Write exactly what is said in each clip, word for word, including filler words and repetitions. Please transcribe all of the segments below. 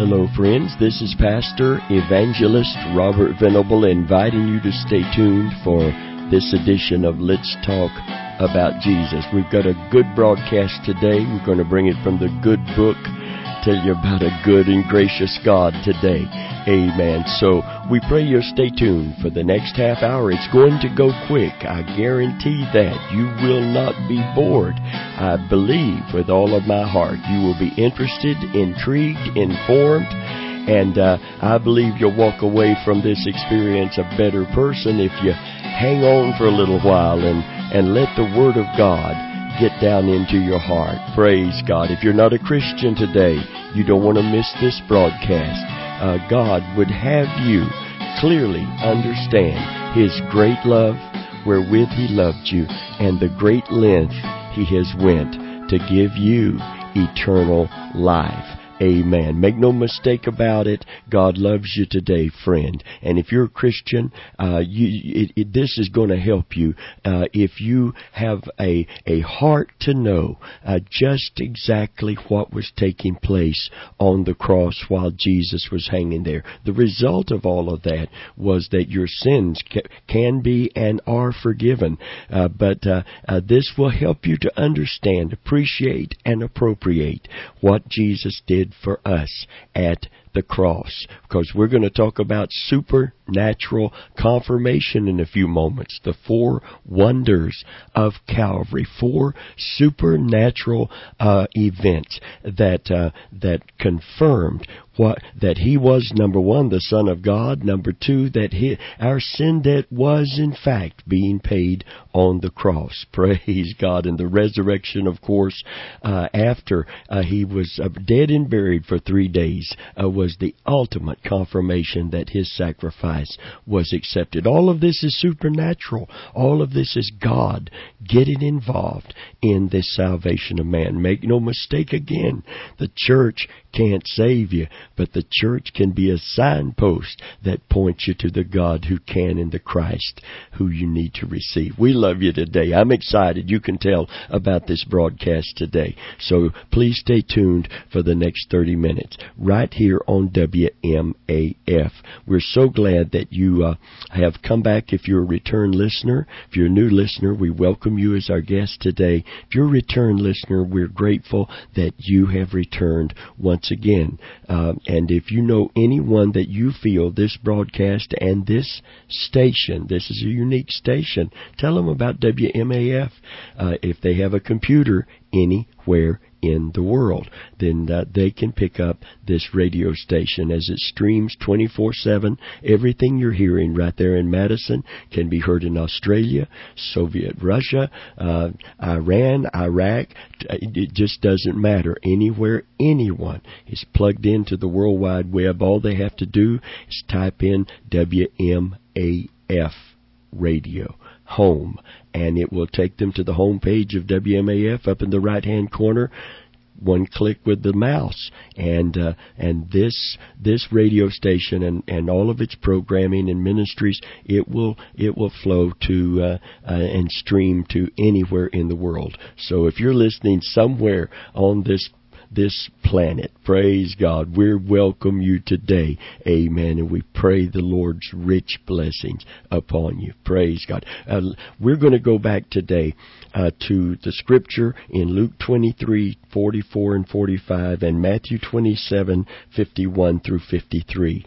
Hello, friends. This is Pastor Evangelist Robert Venable inviting you to stay tuned for this edition of Let's Talk About Jesus. We've got a good broadcast today. We're going to bring it from the good book, tell you about a good and gracious God today. Amen. So we pray you'll stay tuned for the next half hour. It's going to go quick. I guarantee that. You will not be bored. I believe with all of my heart you will be interested, intrigued, informed, and uh, I believe you'll walk away from this experience a better person if you hang on for a little while and, and let the Word of God get down into your heart. Praise God. If you're not a Christian today, you don't want to miss this broadcast. Uh, God would have you clearly understand His great love wherewith He loved you and the great length He has went to give you eternal life. Amen. Make no mistake about it. God loves you today, friend. And if you're a Christian, uh, you, it, it, this is going to help you uh, if you have a a heart to know uh, just exactly what was taking place on the cross while Jesus was hanging there. The result of all of that was that your sins ca- can be and are forgiven. Uh, but uh, uh, this will help you to understand, appreciate, and appropriate what Jesus did for us at the cross, because we're going to talk about supernatural confirmation in a few moments. The four wonders of Calvary, four supernatural uh, events that uh, that confirmed what that He was, number one, the Son of God. Number two, that he, our sin debt was in fact being paid on the cross. Praise God. And the resurrection, of course, uh, after uh, He was uh, dead and buried for three days, uh, was the ultimate confirmation that His sacrifice was accepted. All of this is supernatural. All of this is God getting involved in this salvation of man. Make no mistake again, the church can't save you, but the church can be a signpost that points you to the God who can and the Christ who you need to receive. We love you today. I'm excited. You can tell about this broadcast today. So please stay tuned for the next thirty minutes right here on W M A F. We're so glad that you uh, have come back. If you're a return listener, if you're a new listener, we welcome you as our guest today. If you're a return listener, we're grateful that you have returned once again. Uh, and if you know anyone that you feel this broadcast and this station, this is a unique station, tell them about W M A F. Uh, if they have a computer anywhere in the world, then uh, they can pick up this radio station as it streams twenty-four seven. Everything you're hearing right there in Madison can be heard in Australia, Soviet Russia, uh, Iran, Iraq. It just doesn't matter. Anywhere anyone is plugged into the World Wide Web, all they have to do is type in W M A F radio home, and it will take them to the home page of W M A F up in the right-hand corner. One click with the mouse, and uh, and this this radio station and, and all of its programming and ministries, it will it will flow to uh, uh, and stream to anywhere in the world. So if you're listening somewhere on this this planet, praise God, we welcome you today. Amen. And we pray the Lord's rich blessings upon you. Praise God. Uh, we're going to go back today uh, to the scripture in Luke twenty-three, forty-four and forty-five, and Matthew twenty-seven, fifty-one through fifty-three.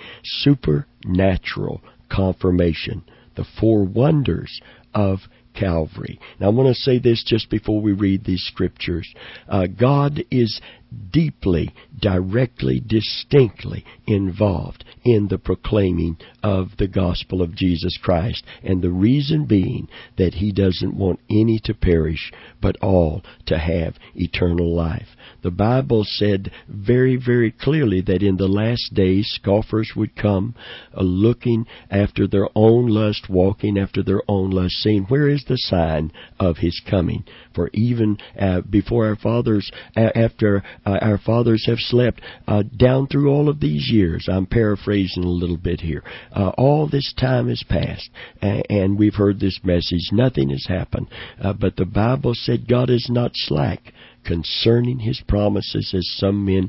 Supernatural confirmation. The four wonders of Calvary. Now I want to say this just before we read these scriptures. Uh, God is deeply, directly, distinctly involved in the proclaiming of the gospel of Jesus Christ. And the reason being that He doesn't want any to perish, but all to have eternal life. The Bible said very, very clearly that in the last days scoffers would come uh, looking after their own lust, walking after their own lust, saying, where is the sign of His coming? For even uh, before our fathers, uh, after uh, our fathers have slept, uh, down through all of these years, I'm paraphrasing a little bit here, uh, all this time has passed, and, and we've heard this message. Nothing has happened. Uh, but the Bible said God is not slack concerning His promises, as some men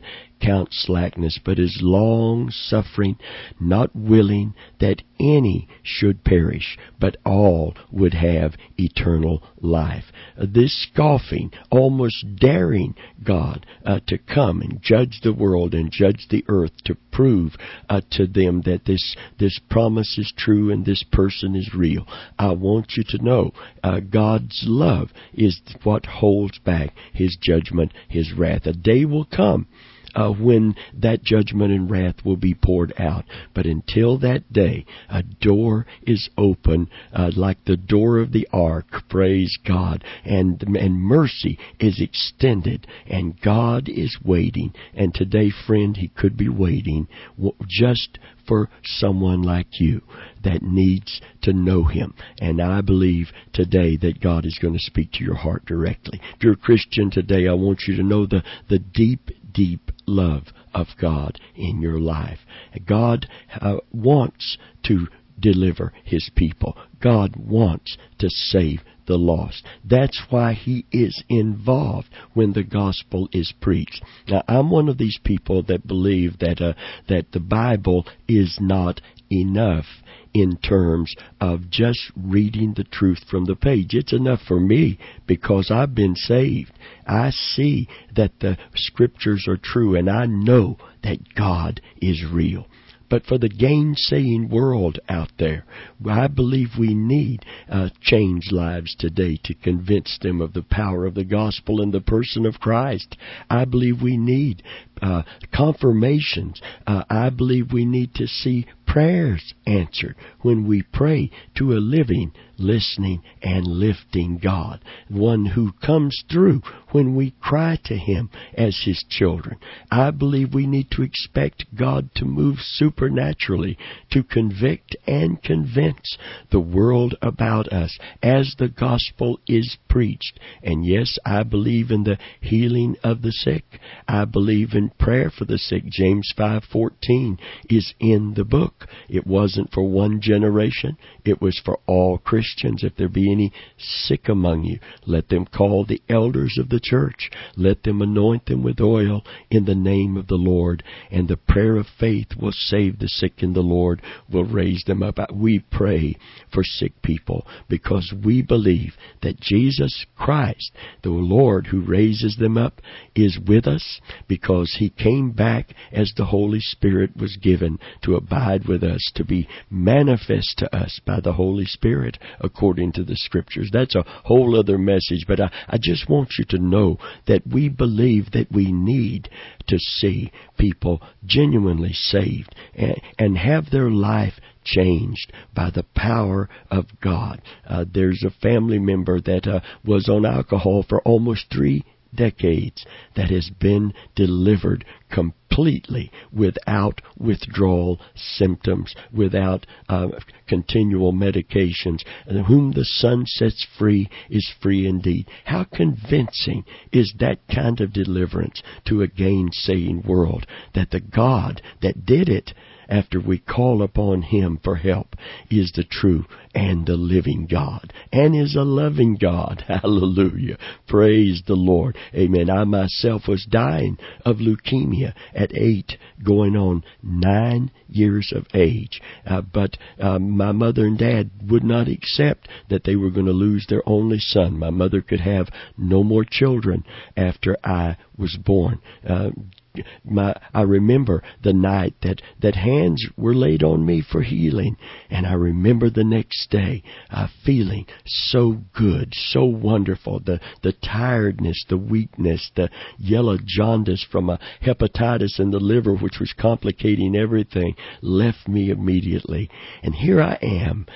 count slackness, but is long-suffering, not willing that any should perish, but all would have eternal life. Uh, this scoffing, almost daring God uh, to come and judge the world and judge the earth, to prove uh, to them that this this promise is true and this person is real. I want you to know uh, God's love is what holds back His judgment, His wrath. A day will come Uh, when that judgment and wrath will be poured out. But until that day, a door is open, uh, like the door of the ark, praise God, and, and mercy is extended, and God is waiting. And today, friend, He could be waiting just for someone like you that needs to know Him. And I believe today that God is going to speak to your heart directly. If you're a Christian today, I want you to know the, the deep, deep love of God in your life. God uh, wants to deliver His people. God wants to save the lost. That's why He is involved when the gospel is preached. Now, I'm one of these people that believe that uh, that the Bible is not enough in terms of just reading the truth from the page. It's enough for me because I've been saved. I see that the Scriptures are true, and I know that God is real. But for the gainsaying world out there, I believe we need uh, changed lives today to convince them of the power of the gospel and the person of Christ. I believe we need uh, confirmations. Uh, I believe we need to see prayers answered when we pray to a living, listening, and lifting God, one who comes through when we cry to Him as His children. I believe we need to expect God to move supernaturally to convict and convince the world about us as the gospel is preached. And yes, I believe in the healing of the sick. I believe in prayer for the sick. James five fourteen is in the book. It wasn't for one generation. It was for all Christians. If there be any sick among you, let them call the elders of the church. Let them anoint them with oil in the name of the Lord. And the prayer of faith will save the sick, and the Lord will raise them up. We pray for sick people because we believe that Jesus Christ, the Lord who raises them up, is with us because He came back as the Holy Spirit was given to abide with us, to be manifest to us by the Holy Spirit according to the Scriptures. That's a whole other message, but I, I just want you to know that we believe that we need to see people genuinely saved and, and have their life changed by the power of God. Uh, there's a family member that uh, was on alcohol for almost three decades that has been delivered completely without withdrawal symptoms, without uh, continual medications. And whom the Son sets free is free indeed. How convincing is that kind of deliverance to a gainsaying world, that the God that did it after we call upon Him for help is the true and the living God, and is a loving God. Hallelujah. Praise the Lord. Amen. I myself was dying of leukemia at eight, going on nine years of age. Uh, but uh, my mother and dad would not accept that they were going to lose their only son. My mother could have no more children after I was born. Uh, My, I remember the night that, that hands were laid on me for healing. And I remember the next day uh, feeling so good, so wonderful. The, the tiredness, the weakness, the yellow jaundice from a hepatitis in the liver, which was complicating everything, left me immediately. And here I am,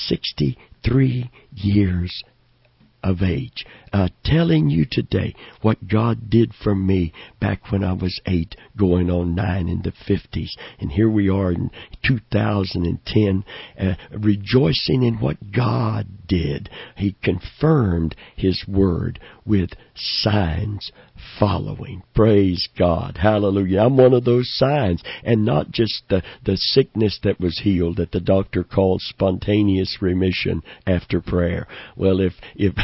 sixty-three years of age, uh, telling you today what God did for me back when I was eight, going on nine in the fifties. And here we are in two thousand ten, uh, rejoicing in what God did. He confirmed His word with signs following. Praise God. Hallelujah. I'm one of those signs. And not just the, the sickness that was healed that the doctor called spontaneous remission after prayer. Well, if, if,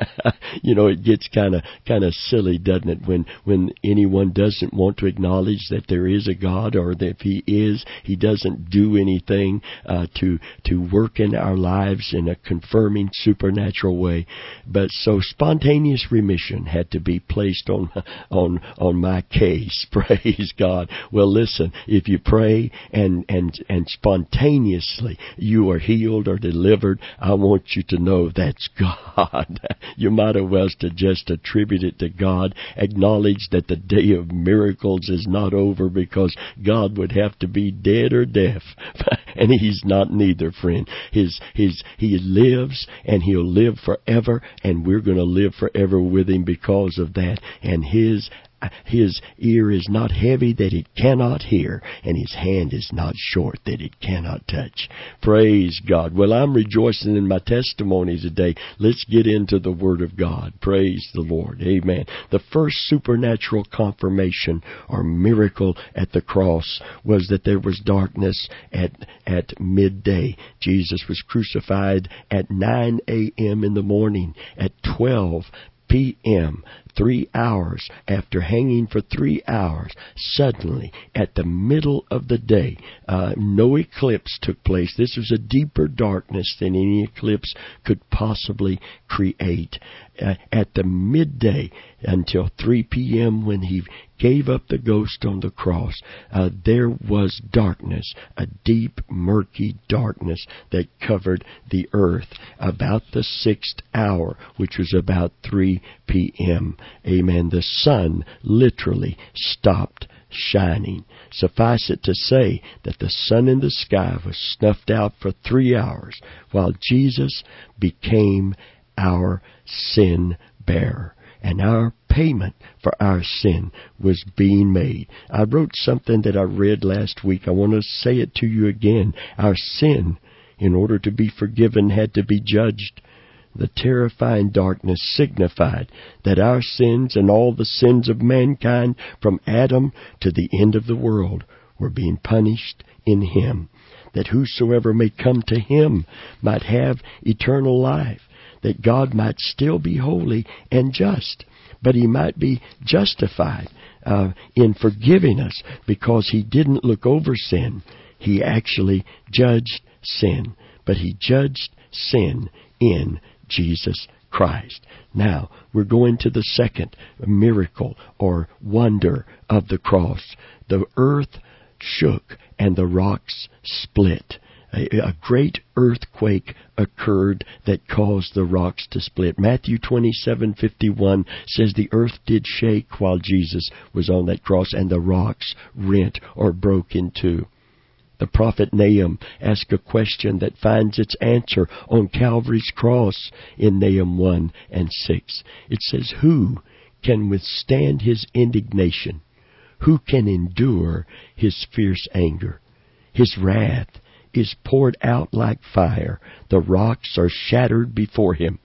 you know, it gets kind of, kind of silly, doesn't it? When, when anyone doesn't want to acknowledge that there is a God, or that if He is, He doesn't do anything, uh, to, to work in our lives in a confirming supernatural way. But so spontaneous remission had to be placed on on on my case. Praise God. Well, listen, if you pray and and and spontaneously you are healed or delivered, I want you to know that's God. You might as well to just attribute it to God. Acknowledge that the day of miracles is not over, because God would have to be dead or deaf, and He's not neither, friend. His his He lives, and He'll live forever, and we're going to live forever with Him because of that. And His His ear is not heavy that it cannot hear, and His hand is not short that it cannot touch. Praise God. Well, I'm rejoicing in my testimony today. Let's get into the Word of God. Praise the Lord. Amen. The first supernatural confirmation or miracle at the cross was that there was darkness at, at midday. Jesus was crucified at nine a.m. in the morning. At twelve p.m., three hours after hanging for three hours, suddenly, at the middle of the day, uh, no eclipse took place. This was a deeper darkness than any eclipse could possibly create. Uh, at the midday until three p.m. when He gave up the ghost on the cross, uh, there was darkness, a deep, murky darkness that covered the earth. About the sixth hour, which was about three p.m., amen, the sun literally stopped shining. Suffice it to say that the sun in the sky was snuffed out for three hours while Jesus became our sin bearer, and our payment for our sin was being made. I wrote something that I read last week. I want to say it to you again. Our sin, in order to be forgiven, had to be judged. The terrifying darkness signified that our sins and all the sins of mankind from Adam to the end of the world were being punished in Him, that whosoever may come to Him might have eternal life, that God might still be holy and just, but He might be justified uh, in forgiving us because He didn't look over sin. He actually judged sin, but He judged sin in Jesus Christ. Now, we're going to the second miracle or wonder of the cross. The earth shook and the rocks split. A, a great earthquake occurred that caused the rocks to split. Matthew twenty-seven fifty-one says the earth did shake while Jesus was on that cross, and the rocks rent or broke in two. The prophet Nahum asked a question that finds its answer on Calvary's cross in Nahum one and six. It says, "Who can withstand His indignation? Who can endure His fierce anger? His wrath is poured out like fire. The rocks are shattered before Him."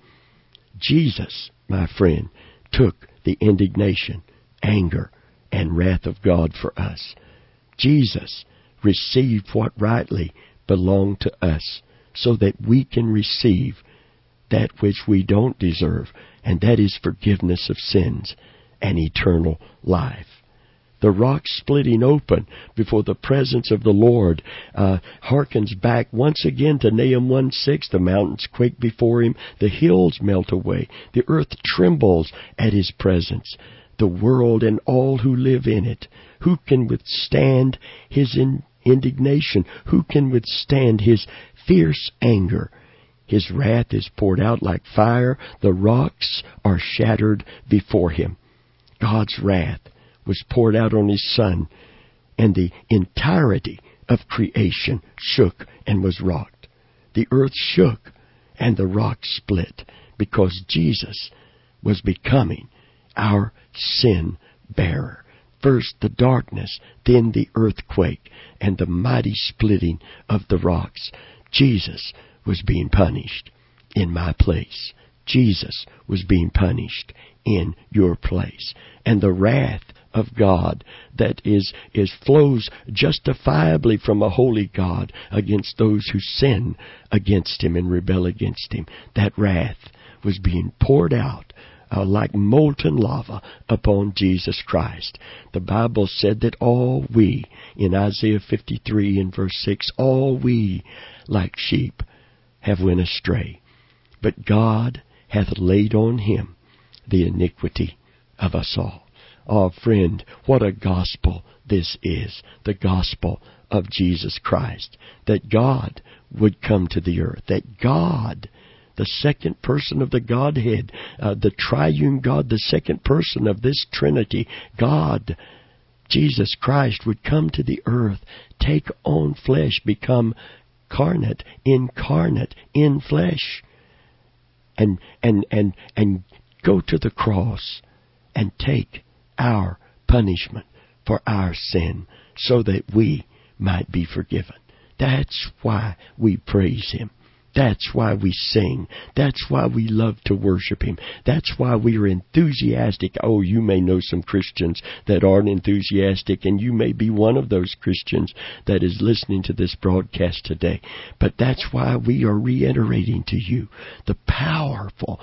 Jesus, my friend, took the indignation, anger, and wrath of God for us. Jesus received what rightly belonged to us so that we can receive that which we don't deserve, and that is forgiveness of sins and eternal life. The rock splitting open before the presence of the Lord uh, harkens back once again to Nahum one six. The mountains quake before Him. The hills melt away. The earth trembles at His presence. The world and all who live in it. Who can withstand His in- indignation? Who can withstand His fierce anger? His wrath is poured out like fire. The rocks are shattered before Him. God's wrath was poured out on His Son, and the entirety of creation shook and was rocked. The earth shook and the rocks split because Jesus was becoming our sin bearer. First the darkness, then the earthquake, and the mighty splitting of the rocks. Jesus was being punished in my place. Jesus was being punished in your place. And the wrath of God that is, is flows justifiably from a holy God against those who sin against Him and rebel against Him. That wrath was being poured out uh, like molten lava upon Jesus Christ. The Bible said that all we, in Isaiah fifty-three and verse six, all we like sheep have went astray. But God hath laid on Him the iniquity of us all. Oh, friend, what a gospel this is. The gospel of Jesus Christ. That God would come to the earth. That God, the second person of the Godhead, uh, the triune God, the second person of this Trinity, God, Jesus Christ, would come to the earth, take on flesh, become carnate, incarnate in flesh, and and and and go to the cross and take our punishment for our sin so that we might be forgiven. That's why we praise Him. That's why we sing. That's why we love to worship Him. That's why we are enthusiastic. Oh, you may know some Christians that aren't enthusiastic, and you may be one of those Christians that is listening to this broadcast today. But that's why we are reiterating to you the powerful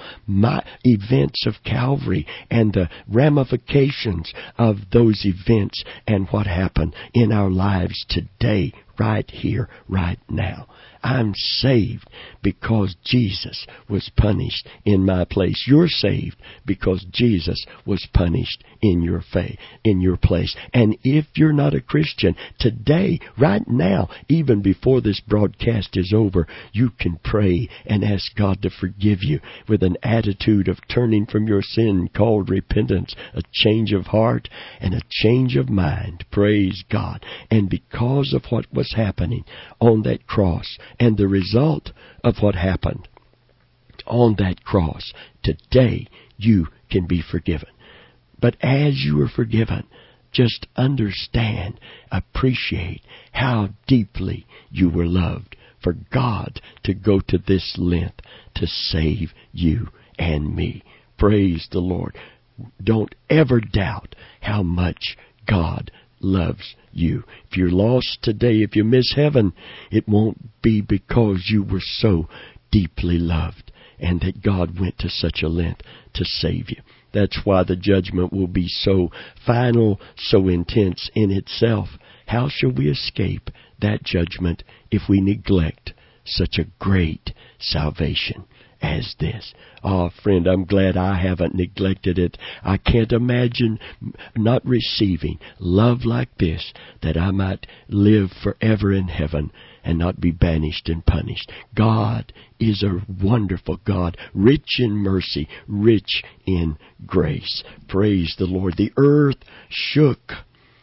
events of Calvary and the ramifications of those events and what happened in our lives today, right here, right now. I'm saved because Jesus was punished in my place. You're saved because Jesus was punished in your fa- in your place. And if you're not a Christian, today, right now, even before this broadcast is over, you can pray and ask God to forgive you with an attitude of turning from your sin called repentance, a change of heart and a change of mind. Praise God. And because of what was happening on that cross, and the result of what happened on that cross, today you can be forgiven. But as you are forgiven, just understand, appreciate how deeply you were loved for God to go to this length to save you and me. Praise the Lord. Don't ever doubt how much God loves you. If you're lost today, if you miss heaven, it won't be because you were so deeply loved and that God went to such a length to save you. That's why the judgment will be so final, so intense in itself. How shall we escape that judgment if we neglect such a great salvation as this? Oh, friend, I'm glad I haven't neglected it. I can't imagine not receiving love like this, that I might live forever in heaven and not be banished and punished. God is a wonderful God, rich in mercy, rich in grace. Praise the Lord. The earth shook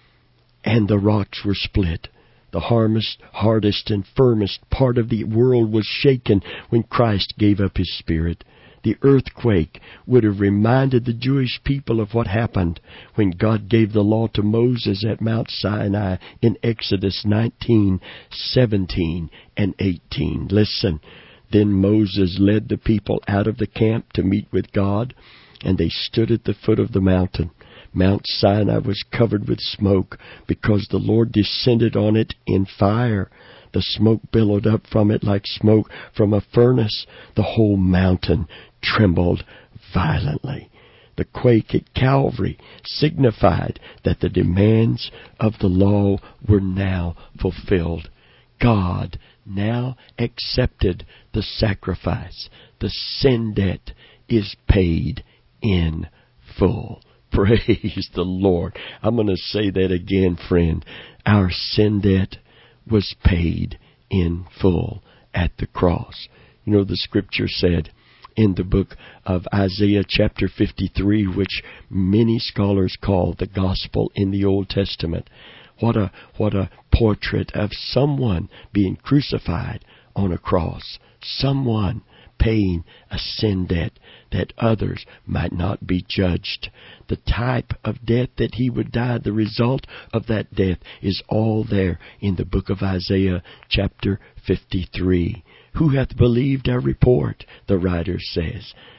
and the rocks were split. The hardest, hardest and firmest part of the world was shaken when Christ gave up His Spirit. The earthquake would have reminded the Jewish people of what happened when God gave the law to Moses at Mount Sinai in Exodus nineteen, seventeen, and eighteen. Listen, then Moses led the people out of the camp to meet with God, and they stood at the foot of the mountain. Mount Sinai was covered with smoke because the Lord descended on it in fire. The smoke billowed up from it like smoke from a furnace. The whole mountain trembled violently. The quake at Calvary signified that the demands of the law were now fulfilled. God now accepted the sacrifice. The sin debt is paid in full. Praise the Lord. I'm going to say that again, friend. Our sin debt was paid in full at the cross. You know, the Scripture said in the book of Isaiah chapter fifty-three, which many scholars call the gospel in the Old Testament. What a, what a portrait of someone being crucified on a cross. Someone paying a sin debt that others might not be judged. The type of death that He would die, the result of that death is all there in the book of Isaiah chapter fifty-three. Who hath believed our report, the writer says.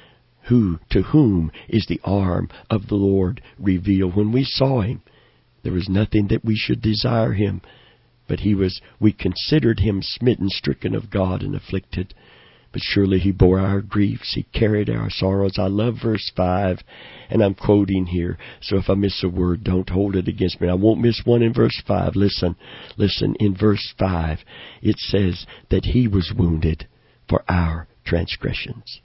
Who, to whom is the arm of the Lord revealed? When we saw him, there was nothing that we should desire him, but he was, we considered him smitten, stricken of God, and afflicted. But surely he bore our griefs. He carried our sorrows. I love verse five, and I'm quoting here. So if I miss a word, don't hold it against me. I won't miss one in verse five. Listen, listen. In verse five, it says that he was wounded for our transgressions.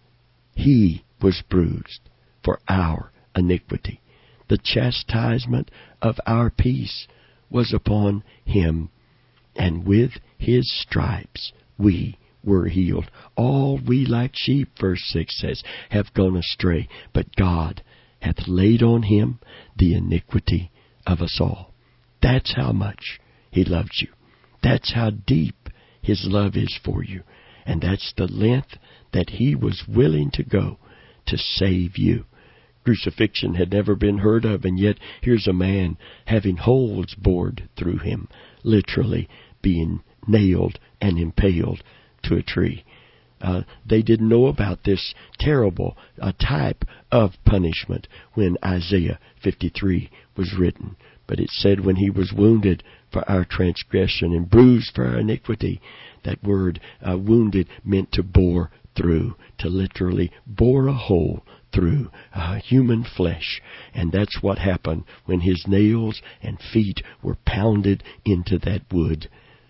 He was bruised for our iniquity. The chastisement of our peace was upon him, and with his stripes we were healed. All we like sheep, verse six says, have gone astray, but God hath laid on him the iniquity of us all. That's how much he loves you. That's how deep his love is for you. And that's the length that he was willing to go to save you. Crucifixion had never been heard of, and yet here's a man having holes bored through him, literally being nailed and impaled to a tree. Uh, they didn't know about this terrible uh, type of punishment when Isaiah fifty-three was written. But it said when he was wounded for our transgression and bruised for our iniquity. That word uh, wounded meant to bore through, to literally bore a hole through uh, human flesh. And that's what happened when his nails and feet were pounded into that wood.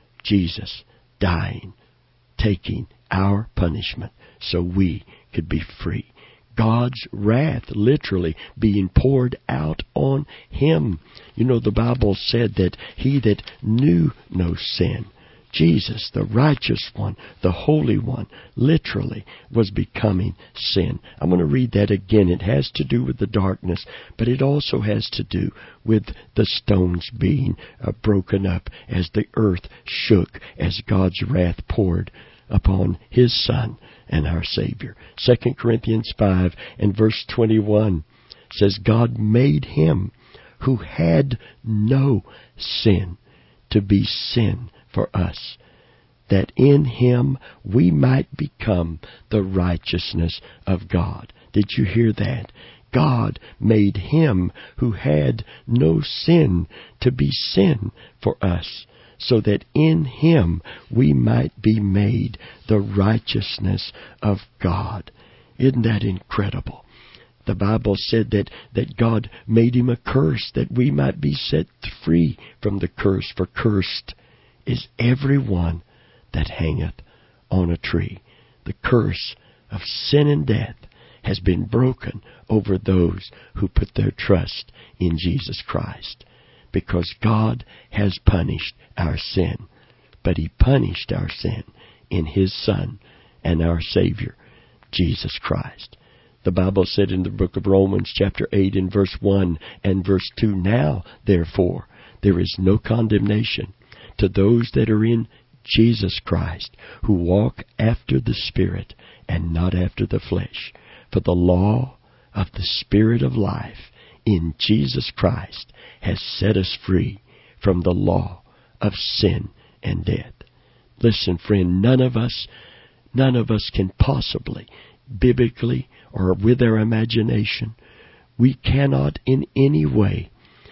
Jesus dying, taking our punishment so we could be free. God's wrath literally being poured out on him. You know, the Bible said that he that knew no sin, Jesus, the righteous one, the holy one, literally was becoming sin. I'm going to read that again. It has to do with the darkness, but it also has to do with the stones being uh, broken up as the earth shook, as God's wrath poured upon his Son and our Savior. Second Corinthians five and verse twenty-one says, God made him who had no sin to be sin for us, that in him we might become the righteousness of God. Did you hear that? God made him who had no sin to be sin for us, so that in him we might be made the righteousness of God. Isn't that incredible? The Bible said that, that God made him a curse, that we might be set free from the curse. For cursed is every one that hangeth on a tree. The curse of sin and death has been broken over those who put their trust in Jesus Christ. Because God has punished our sin. But he punished our sin in his Son and our Savior, Jesus Christ. The Bible said in the book of Romans chapter eight and verse one and verse two, now, therefore, there is no condemnation to those that are in Jesus Christ, who walk after the Spirit and not after the flesh. For the law of the Spirit of life in Jesus Christ has set us free from the law of sin and death. Listen, friend, none of us, none of us can possibly, biblically or with our imagination, we cannot in any way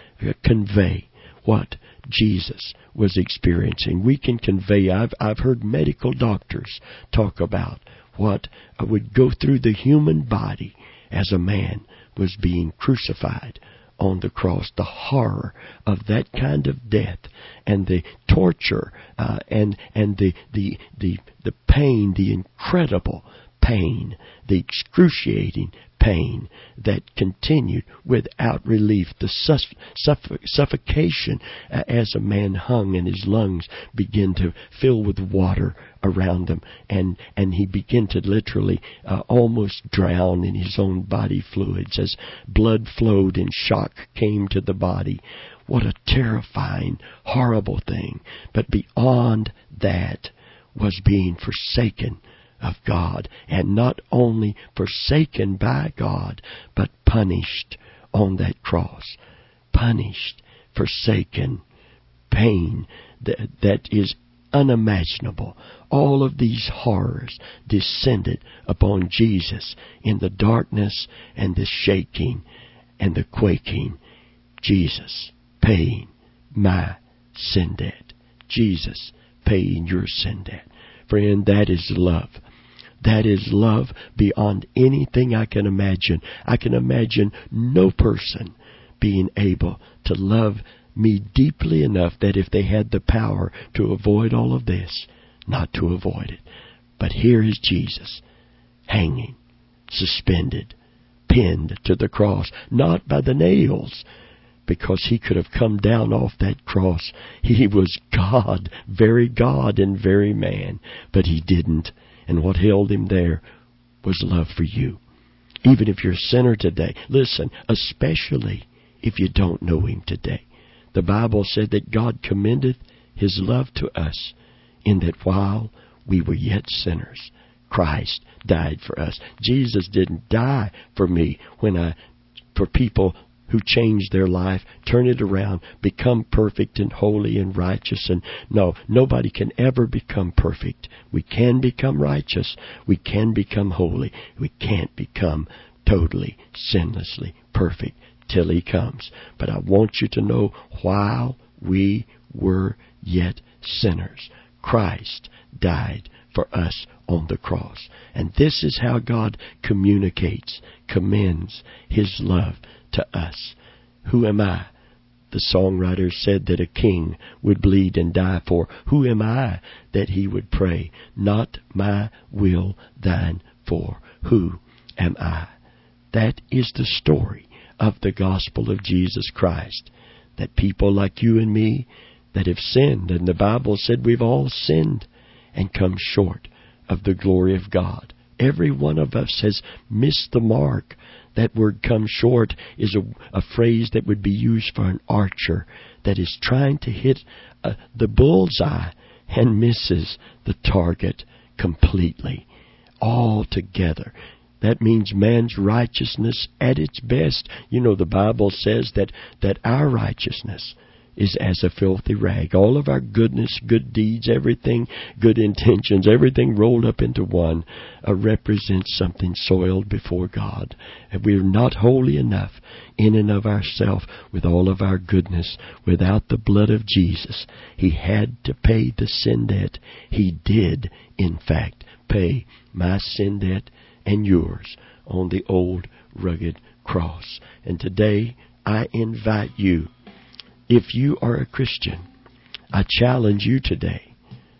convey what Jesus was experiencing. We can convey, I've, I've heard medical doctors talk about what would go through the human body as a man was being crucified on the cross. The horror of that kind of death and the torture uh, and and the, the the the pain, the incredible pain, the excruciating pain that continued without relief, the suff- suff- suffocation uh, as a man hung and his lungs began to fill with water around him, and, and he began to literally uh, almost drown in his own body fluids as blood flowed and shock came to the body. What a terrifying, horrible thing. But beyond that was being forsaken of God, and not only forsaken by God, but punished on that cross. Punished, forsaken, pain that, that is unimaginable. All of these horrors descended upon Jesus in the darkness and the shaking and the quaking. Jesus paying my sin debt. Jesus paying your sin debt. Friend, that is love. That is love beyond anything I can imagine. I can imagine no person being able to love me deeply enough that if they had the power to avoid all of this, not to avoid it. But here is Jesus, hanging, suspended, pinned to the cross, not by the nails, because he could have come down off that cross. He was God, very God and very man, but he didn't. And what held him there was love for you. Even if you're a sinner today, listen, especially if you don't know him today. The Bible said that God commendeth his love to us in that while we were yet sinners, Christ died for us. Jesus didn't die for me when I, for people who change their life, turn it around, become perfect and holy and righteous. And no, nobody can ever become perfect. We can become righteous. We can become holy. We can't become totally, sinlessly perfect till he comes. But I want you to know, while we were yet sinners, Christ died for us on the cross. And this is how God communicates, commends his love to us. Who am I? The songwriter said that a king would bleed and die for. Who am I that he would pray? Not my will, thine for. Who am I? That is the story of the gospel of Jesus Christ. That people like you and me that have sinned, and the Bible said we've all sinned and come short of the glory of God. Every one of us has missed the mark. That word "come short" is a, a phrase that would be used for an archer that is trying to hit uh, the bullseye and misses the target completely, altogether. That means man's righteousness at its best. You know, the Bible says that, that our righteousness is as a filthy rag. All of our goodness, good deeds, everything, good intentions, everything rolled up into one uh, represents something soiled before God. And we are not holy enough in and of ourselves with all of our goodness. Without the blood of Jesus, he had to pay the sin debt. He did, in fact, pay my sin debt and yours on the old rugged cross. And today, I invite you, if you are a Christian, I challenge you today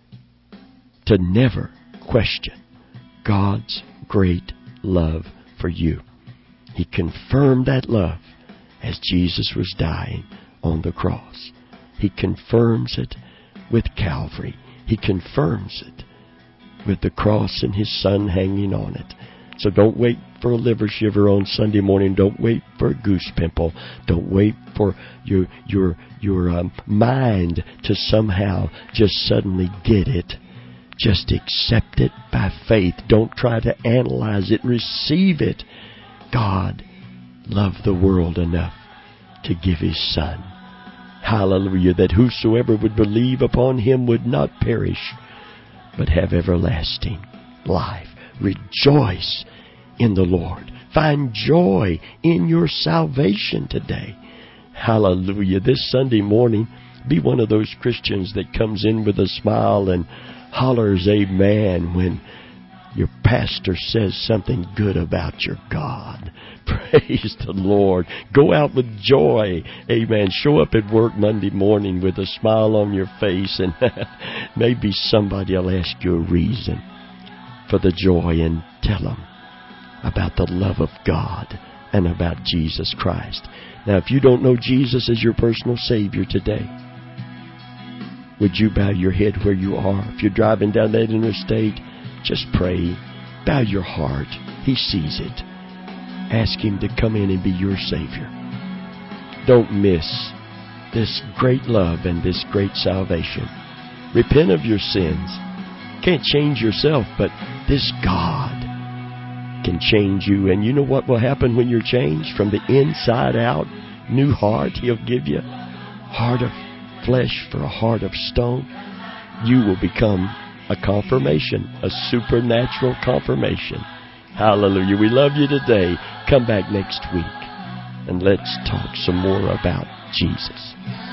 to never question God's great love for you. He confirmed that love as Jesus was dying on the cross. He confirms it with Calvary. He confirms it with the cross and his Son hanging on it. So don't wait for a liver shiver on Sunday morning. Don't wait for a goose pimple. Don't wait for your your your um, mind to somehow just suddenly get it. Just accept it by faith. Don't try to analyze it. Receive it. God loved the world enough to give his Son. Hallelujah. That whosoever would believe upon him would not perish, but have everlasting life. Rejoice in the Lord. Find joy in your salvation today. Hallelujah. This Sunday morning, be one of those Christians that comes in with a smile and hollers amen when your pastor says something good about your God. Praise the Lord. Go out with joy. Amen. Show up at work Monday morning with a smile on your face, and maybe somebody will ask you a reason for the joy, and tell them about the love of God and about Jesus Christ. Now, if you don't know Jesus as your personal Savior today, would you bow your head where you are? If you're driving down that interstate, just pray. Bow your heart. He sees it. Ask him to come in and be your Savior. Don't miss this great love and this great salvation. Repent of your sins. Can't change yourself, but this God can change you. And you know what will happen when you're changed? From the inside out, new heart he'll give you. Heart of flesh for a heart of stone. you will become a confirmation, a supernatural confirmation. Hallelujah. We love you today. Come back next week and let's talk some more about Jesus.